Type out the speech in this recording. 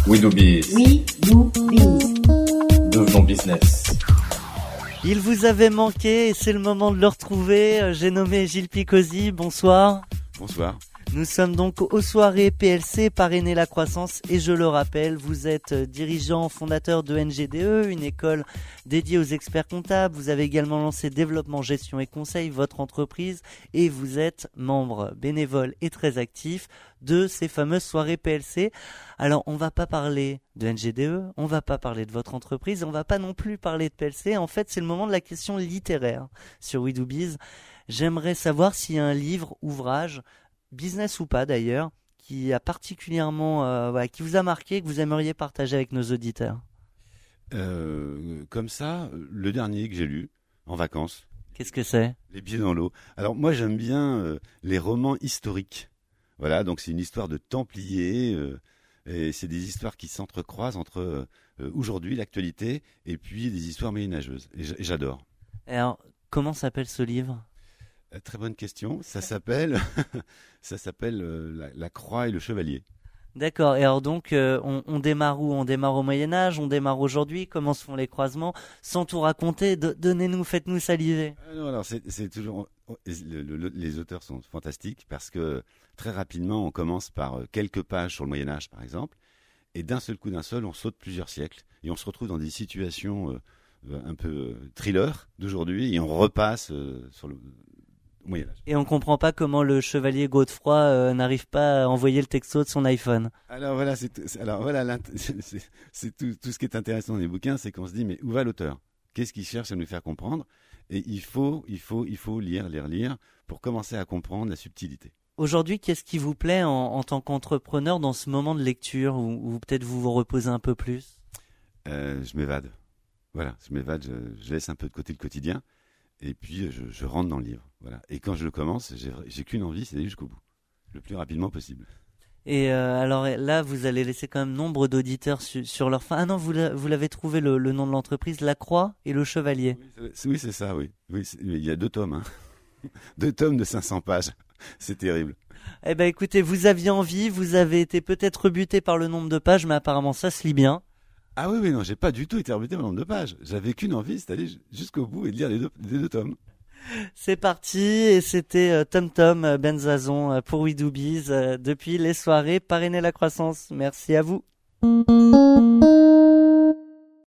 We do biz. We do biz. Devenons business. Il vous avait manqué et c'est le moment de le retrouver. J'ai nommé Gilles Picozzi. Bonsoir. Bonsoir. Nous sommes donc aux soirées PLC Parrainer la croissance et je le rappelle, vous êtes dirigeant fondateur de NGDE, une école dédiée aux experts comptables. Vous avez également lancé Développement, Gestion et Conseil, votre entreprise, et vous êtes membre bénévole et très actif de ces fameuses soirées PLC. Alors on va pas parler de NGDE, on va pas parler de votre entreprise, on va pas non plus parler de PLC. En fait, c'est le moment de la question littéraire sur We Do Biz. J'aimerais savoir s'il y a un livre, ouvrage, business ou pas d'ailleurs, qui a particulièrement, qui vous a marqué, que vous aimeriez partager avec nos auditeurs. Comme ça, le dernier que j'ai lu en vacances. Qu'est-ce que c'est ? Les pieds dans l'eau. Alors moi j'aime bien les romans historiques. Voilà, donc c'est une histoire de Templiers et c'est des histoires qui s'entrecroisent entre aujourd'hui, l'actualité, et puis des histoires moyenâgeuses. Et j'adore. Alors, comment s'appelle ce livre ? Très bonne question. Ça s'appelle la Croix et le Chevalier. D'accord. Et alors donc, on démarre où ? On démarre au Moyen-Âge ? On démarre aujourd'hui ? Comment se font les croisements ? Sans tout raconter, donnez-nous, faites-nous saliver. Non, alors c'est toujours... Les auteurs sont fantastiques parce que très rapidement, on commence par quelques pages sur le Moyen-Âge, par exemple, et d'un seul coup, on saute plusieurs siècles et on se retrouve dans des situations un peu thriller d'aujourd'hui et on repasse sur le Moyen-Âge. Et on comprend pas comment le chevalier Godefroy n'arrive pas à envoyer le texto de son iPhone. Alors voilà, c'est tout ce qui est intéressant dans les bouquins, c'est qu'on se dit mais où va l'auteur ? Qu'est-ce qu'il cherche à nous faire comprendre ? Et il faut lire pour commencer à comprendre la subtilité. Aujourd'hui, qu'est-ce qui vous plaît en tant qu'entrepreneur dans ce moment de lecture où peut-être vous vous reposez un peu plus ? Je m'évade. Voilà, je laisse un peu de côté le quotidien et puis je rentre dans le livre. Voilà. Et quand je le commence, j'ai qu'une envie, c'est d'aller jusqu'au bout, le plus rapidement possible. Et alors là, vous allez laisser quand même nombre d'auditeurs sur leur fin. Ah non, vous l'avez trouvé le nom de l'entreprise, La Croix et le Chevalier. Oui, c'est ça, oui. Il y a 2 tomes, hein. 2 tomes de 500 pages. C'est terrible. Eh ben écoutez, vous aviez envie, vous avez été peut-être rebuté par le nombre de pages, mais apparemment ça se lit bien. Ah oui, non, j'ai pas du tout été rebuté par le nombre de pages. J'avais qu'une envie, c'est d'aller jusqu'au bout et de lire les deux tomes. C'est parti, et c'était TomTom Benzazon pour We Do Biz depuis les soirées Parrainer la croissance. Merci à vous.